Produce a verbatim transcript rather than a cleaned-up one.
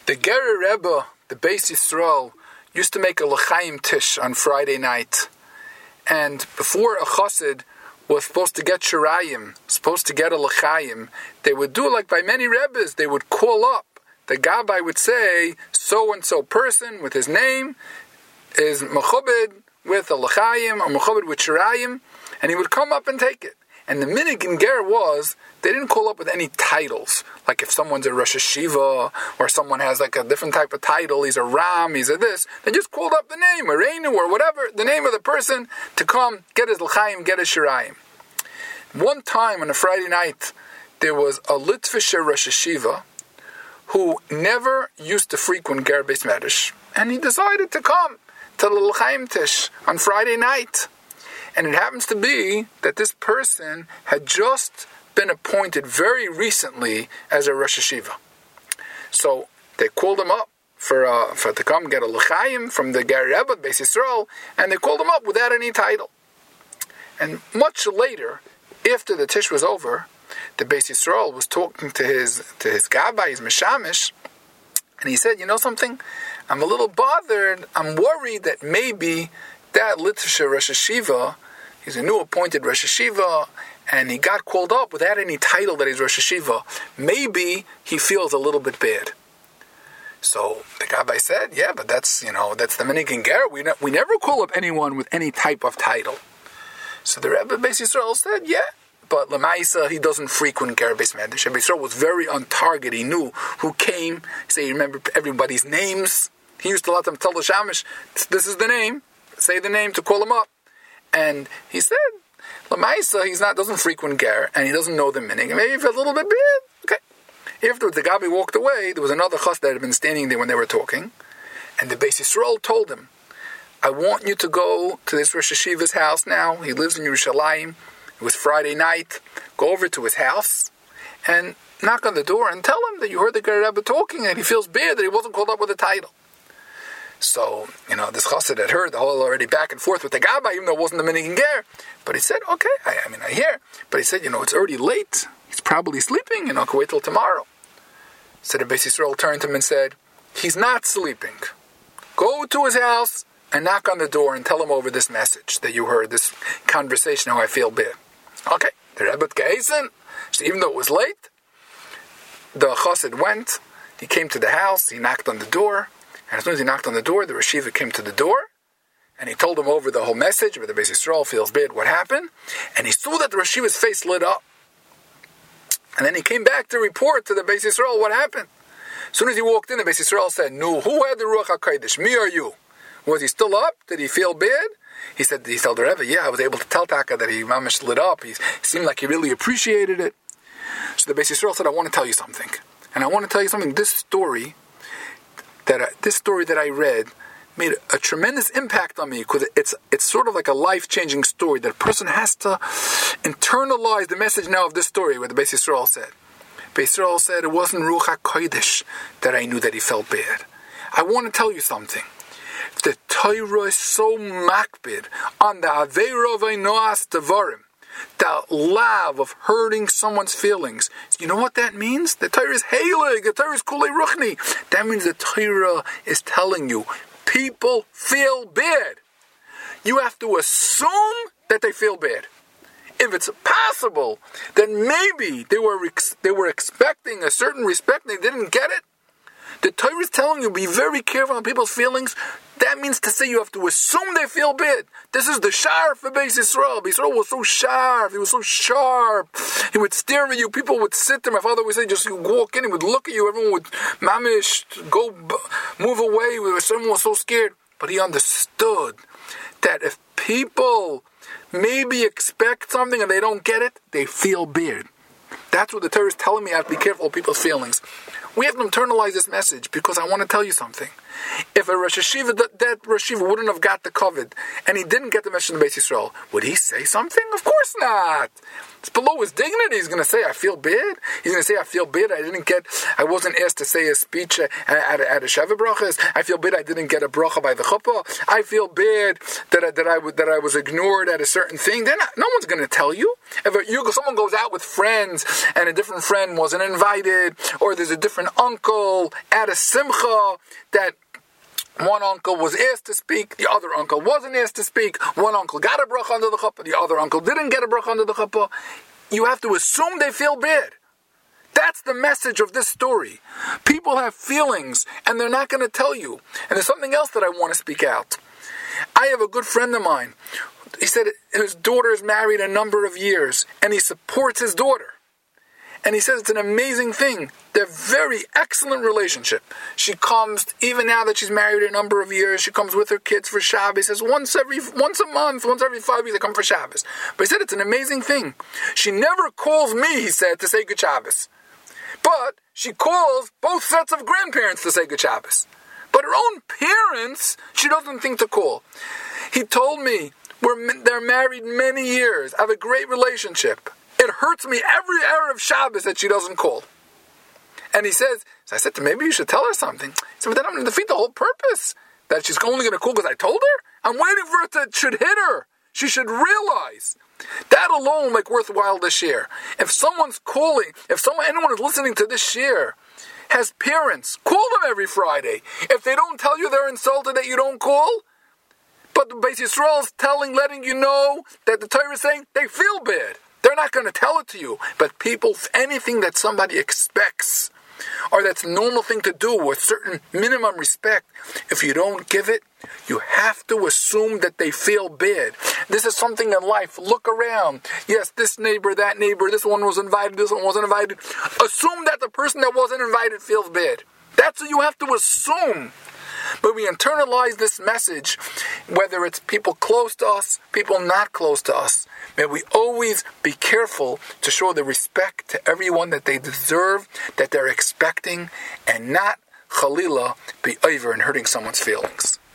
The Gerer Rebbe, the Beis Yisrael, used to make a L'chaim Tish on Friday night. And before a chassid was supposed to get Shirayim, supposed to get a L'chaim, they would do like by many Rebbes, they would call up. The Gabbai would say, so-and-so person with his name is Mechubed with a L'chaim, or Mechubed with Shirayim, and he would come up and take it. And the minig in Ger was, they didn't call up with any titles. Like if someone's a Rosh Hashiva, or someone has like a different type of title, he's a Ram, he's a this, they just called up the name, or Reinu, or whatever, the name of the person, to come, get his L'chaim, get his Shirayim. One time on a Friday night, there was a Litvisher Rosh Hashiva, who never used to frequent Ger Beis Medrash, and he decided to come to the L'chaim Tish on Friday night. And it happens to be that this person had just been appointed very recently as a Rosh Hashiva. So they called him up for uh, for to come get a L'chaim from the Ger Rebbe, Beis Yisrael, and they called him up without any title. And much later, after the Tish was over, the Beis Yisrael was talking to his to his Gabbai, his Meshamish, and he said, you know something? I'm a little bothered. I'm worried that maybe that Litvisher Rosh Hashiva, he's a new appointed Rosh Hashiva, and he got called up without any title that he's Rosh Hashiva. Maybe he feels a little bit bad. So the Gabbai said, yeah, but that's, you know, that's the minig in Ger. We, ne- we never call up anyone with any type of title. So the Rebbe Beis Yisrael said, yeah, but Lamaisa, he doesn't frequent Ger Beis Medrash. Beis Yisrael was very on target. He knew who came. He said he remembered everybody's names. He used to let them tell the Shamish, this is the name. Say the name to call him up. And he said, Lamaisa, he's not, doesn't frequent Ger, and he doesn't know the minig. And maybe he felt a little bit bad. Okay. Afterwards, the Gabbai walked away. There was another chas that had been standing there when they were talking. And the Beis Yisrael told him, I want you to go to this Rosh Hashiva's house now. He lives in Yerushalayim. It was Friday night. Go over to his house and knock on the door and tell him that you heard the Ger Rebbe talking and he feels bad that he wasn't called up with a title. So, you know, this chassid had heard the whole already back and forth with the Gabbai, even though it wasn't the minig in Ger. But he said, okay, I, I mean, I hear. But he said, you know, it's already late. He's probably sleeping, you know, can wait till tomorrow. So the Beis Yisrael turned to him and said, he's not sleeping. Go to his house and knock on the door and tell him over this message that you heard, this conversation, how I feel bad. Okay, the Rebbe Geisen. So even though it was late, the chassid went, he came to the house, he knocked on the door, and as soon as he knocked on the door, the Rosh Hashiva came to the door, and he told him over the whole message, where the Beis Yisrael feels bad, what happened, and he saw that the Rosh Hashiva's face lit up. And then he came back to report to the Beis Yisrael what happened. As soon as he walked in, the Beis Yisrael said, no, who had the Ruach HaKodesh, me or you? Was he still up? Did he feel bad? He said, he told the Rebbe, yeah, I was able to tell Taka that he mamish lit up. He seemed like he really appreciated it. So the Beis Yisrael said, I want to tell you something. And I want to tell you something, this story, that I, this story that I read made a tremendous impact on me because it's it's sort of like a life-changing story that a person has to internalize the message now of this story, what the Beis Yisrael said. Beis Yisrael said, it wasn't Ruach HaKodesh that I knew that he felt bad. I want to tell you something. The Torah is so makbid on the Aveira of Einoas Devarim, the love of hurting someone's feelings. You know what that means? The Torah is heilig, the Torah is kulei ruchni. That means the Torah is telling you, people feel bad. You have to assume that they feel bad. If it's possible, then maybe they were ex- they were expecting a certain respect and they didn't get it. The Torah is telling you, be very careful on people's feelings. That means to say you have to assume they feel bad. This is the sharp for Beis Yisrael. Beis Yisrael was so sharp. He was so sharp. He would stare at you. People would sit there. My father would say, just you walk in, he would look at you. Everyone would, mamish, go, move away. Someone was so scared. But he understood that if people maybe expect something and they don't get it, they feel bad. That's what the Torah is telling me. I have to be careful of people's feelings. We have to internalize this message because I want to tell you something. If a Rosh Hashiva, that, that Rosh Hashiva wouldn't have got the covet, and he didn't get the message of the Beis Yisrael, would he say something? Of course not. It's below his dignity. He's going to say, I feel bad. He's going to say, I feel bad. I didn't get, I wasn't asked to say a speech at, at, at a Sheva Brachas. I feel bad I didn't get a bracha by the chuppah. I feel bad that I, that I, that I was ignored at a certain thing. They're not, no one's going to tell you. If a, you, someone goes out with friends and a different friend wasn't invited, or there's a different uncle at a simcha that one uncle was asked to speak, the other uncle wasn't asked to speak. One uncle got a bracha under the chuppah, the other uncle didn't get a bracha under the chuppah. You have to assume they feel bad. That's the message of this story. People have feelings, and they're not going to tell you. And there's something else that I want to speak out. I have a good friend of mine. He said his daughter is married a number of years, and he supports his daughter. And he says it's an amazing thing. They're very excellent relationship. She comes, even now that she's married a number of years, she comes with her kids for Shabbos. He says once every once a month, once every five weeks, they come for Shabbos. But he said it's an amazing thing. She never calls me, he said, to say Good Shabbos. But she calls both sets of grandparents to say Good Shabbos. But her own parents, she doesn't think to call. He told me, we're, they're married many years, have a great relationship. It hurts me every Erev Shabbos that she doesn't call. And he says, so I said to him, maybe you should tell her something. He said, but then I'm going to defeat the whole purpose. That she's only going to call because I told her? I'm waiting for it to it should hit her. She should realize. That alone will make worthwhile this year. If someone's calling, if someone, anyone is listening to this year, has parents, call them every Friday. If they don't tell you they're insulted that you don't call, but the Beis Yisrael is telling, letting you know that the Torah is saying they feel bad. They're not going to tell it to you. But people, anything that somebody expects, or that's a normal thing to do with certain minimum respect, if you don't give it, you have to assume that they feel bad. This is something in life. Look around. Yes, this neighbor, that neighbor, this one was invited, this one wasn't invited. Assume that the person that wasn't invited feels bad. That's what you have to assume. But we internalize this message, whether it's people close to us, people not close to us. May we always be careful to show the respect to everyone that they deserve, that they're expecting, and not, Chalila, be over and hurting someone's feelings.